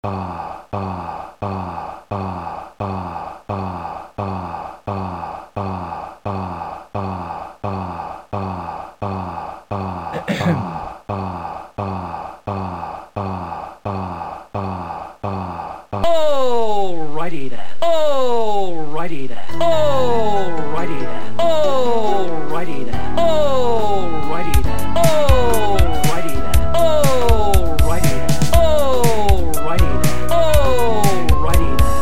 Alrighty then. Alrighty then. Alrighty then. Alrighty then. Alrighty then. Alrighty then. Alrighty then. Alrighty then. Alrighty then.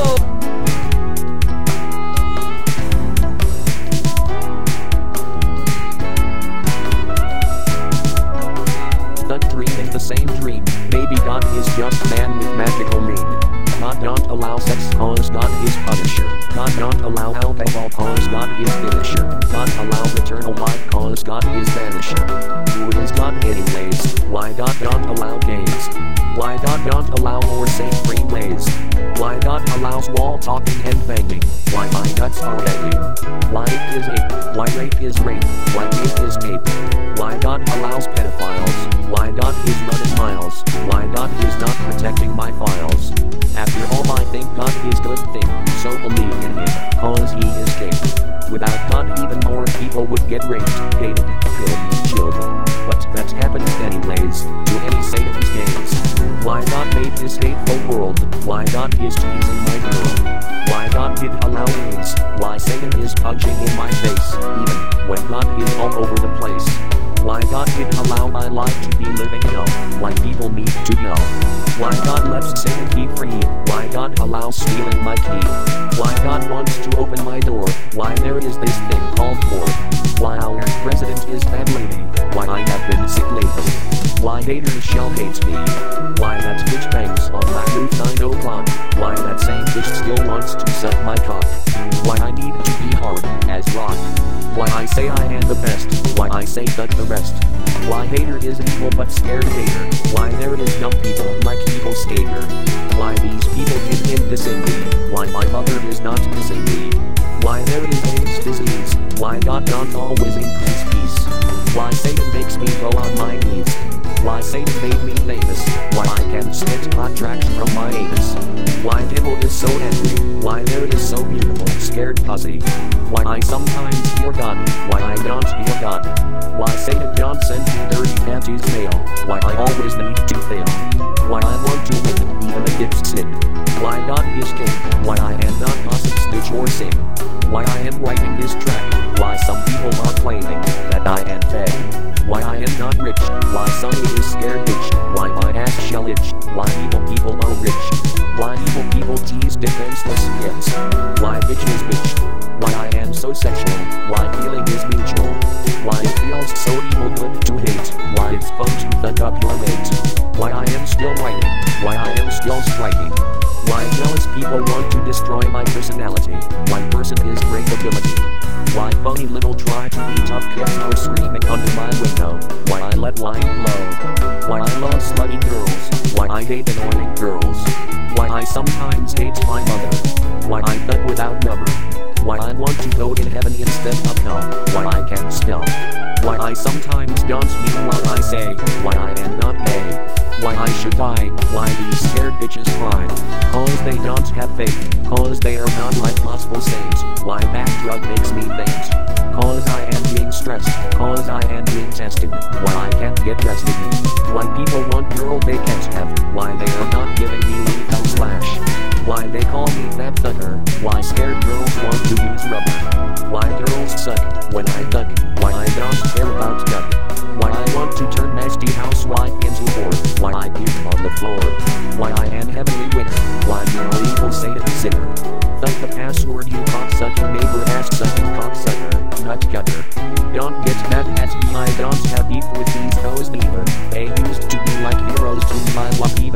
The dreaming the same dream. Baby God is just man with magical mean. God don't allow sex cause God is punisher. God don't allow alcohol cause God is finisher. God allow eternal life cause God is vanisher. Who is God anyways? Why God don't allow gays? Why God don't allow more safe free ways? Why God allows wall talking and banging? Why my nuts are begging? Why it is ape? Why rape is rape? Why ape is ape? Why God allows pedophiles? Why God is running miles? Why God is not protecting my files? After all I think God is good thing, so believe in him, cause he is king. Without God even more people would get raped, hated, killed, children. But that happens anyways, to any Satan's games. Why God made this hateful world? Why God is teasing my girl? Why God did allow AIDS? Why Satan is punching in my face, even when God is all over the place? Why God did allow my life to be living hell? Why people need to know? Why God lets Satan be free? Why God allows stealing my key? Why God wants to open my door? Why there is this thing called war? Why our president is bad lady? Why I have been sick lately? Why haters shall hate me? Why that bitch bangs on my roof 9 o'clock? Why that same bitch still wants to suck my cock? Why I need to be hard as rock? Why I say I am the best? Why I say fuck the rest? Why hater is evil but scared hater? Why there is dumb people like evil skater? Why these people give in dissing me? Why my mother is not missing me? Why there is AIDS disease? Why God don't always increase peace? Why Satan makes me go on my knees? Why Satan made me famous? Why I can spit contracts from my anus? Why devil is so angry? Why there is so beautiful scared pussy? Why I sometimes fear God? Why I don't fear God? Why Satan don't send me dirty panties mail? Why I always need to fail? Why I want to win even if it's sin? Why God is king? Why I am not gossip, snitch or sing? Why I am writing this track? Why some people are claiming that I am fake? Why I am not rich? Why Sonny is scared bitch? Why my ass shall itch? Why evil people are rich? Why evil people tease defenseless kids? Why bitch is bitch? Why I am so sexual? Why feeling is mutual? Why it feels so evil good to hate? Why it's fun to fuck up your mate? Why I am still writing? Why I am still striking? Why jealous people want to destroy my personality? Why person is great ability? Why funny little try to be tough kids are screaming under my window? Why I let wine blow? Why I love slutty girls? Why I hate annoying girls? Why I sometimes hate my mother? Why I fuck without rubber? Why I want to go in heaven instead of hell? Why I can't spell? Why I sometimes don't mean what I say? Why I am not gay? Why I should die? Why these scared bitches cry? Cause they don't have faith. Cause they are not like gospel saints. Why that drug makes me faint? Cause I am being stressed. Cause I am being tested. Why I can't get rested? Why people want girl they can't have? Why they are not giving me lethal slash? Why they call me fat fucker? Why scared girls want to use rubber? Why girls suck when I duck? Why I don't care about duck? Why I want to turn nasty housewife into whore? Why I puke on the floor? Why I am heavenly winner? Why you're evil Satan sinner? Thunk the password you cocksucking neighbor ass sucking cocksucker, nut cutter. Don't get mad at me, I don't have beef with these hoes neither. They used to be like heroes to my love.